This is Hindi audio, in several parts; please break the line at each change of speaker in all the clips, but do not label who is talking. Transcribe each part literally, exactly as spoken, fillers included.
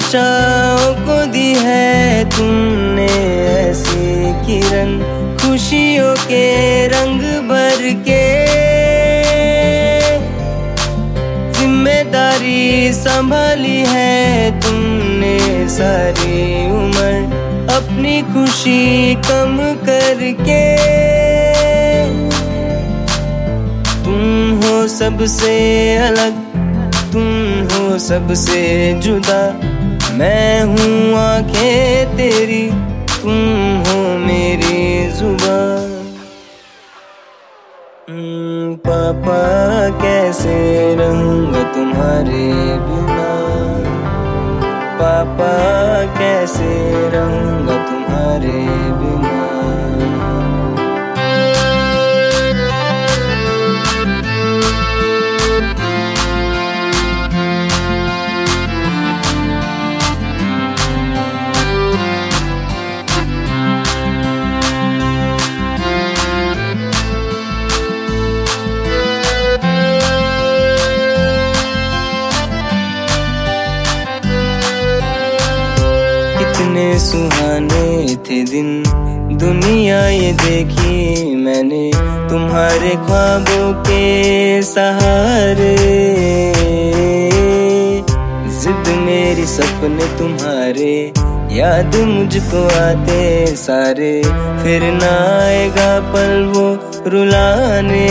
आशाओं को दी है तुमने ऐसी किरण, खुशियों के रंग भर के। जिम्मेदारी संभाली है तुमने सारी उम्र, अपनी खुशी कम करके। तुम हो सबसे अलग, तुम हो सबसे जुदा, मैं हूँ आंखें तेरी, तुम हो मेरी जुबान। पापा कैसे रहूँगा तुम्हारे बिना, पापा कैसे रहूँगा तुम्हारे बिना। कितने सुहाने थे दिन, दुनिया ये देखी मैंने तुम्हारे ख्वाबों के सहारे। जिद मेरी सपने तुम्हारे, याद मुझको आते सारे, फिर ना आएगा पल वो रुलाने।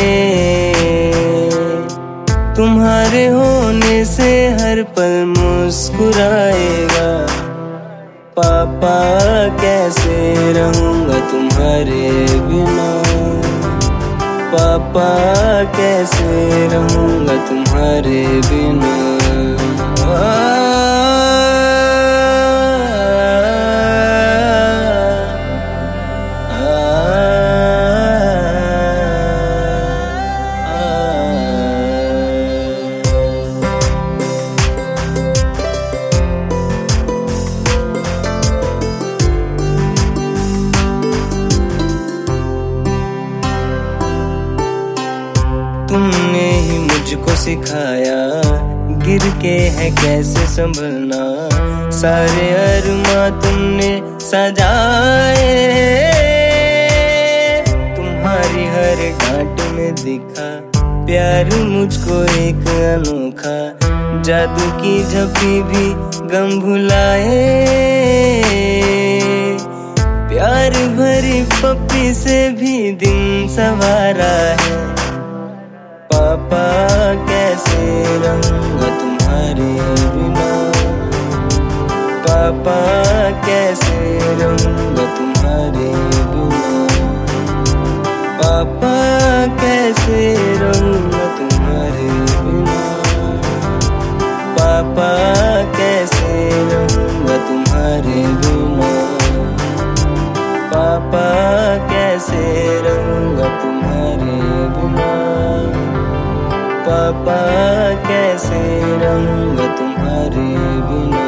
तुम्हारे होने से हर पल मुस्कुराएगा। पापा कैसे रहूँगा तुम्हारे बिना, पापा कैसे रहूँगा तुम्हारे बिना। तुमने ही मुझको सिखाया गिर के है कैसे संभलना, सारे अरमा तुमने सजाए। तुम्हारी हर डांट में दिखा प्यार मुझको एक अनोखा, जादू की झपी भी गम भुलाए। प्यार भरी पप्पी से भी दिन सवारा है। पापा कैसे रहूँगा तुम्हारे बिना, पापा कैसे रहूँगा तुम्हारे बिना। पापा कैसे रहूँगा तुम्हारे बिना, पापा कैसे रहूँगा तुम्हारे बिना। पापा कैसे रहूँगा तुम्हारे बिना, पापा कैसे रहूँगा तुम्हारे बिना।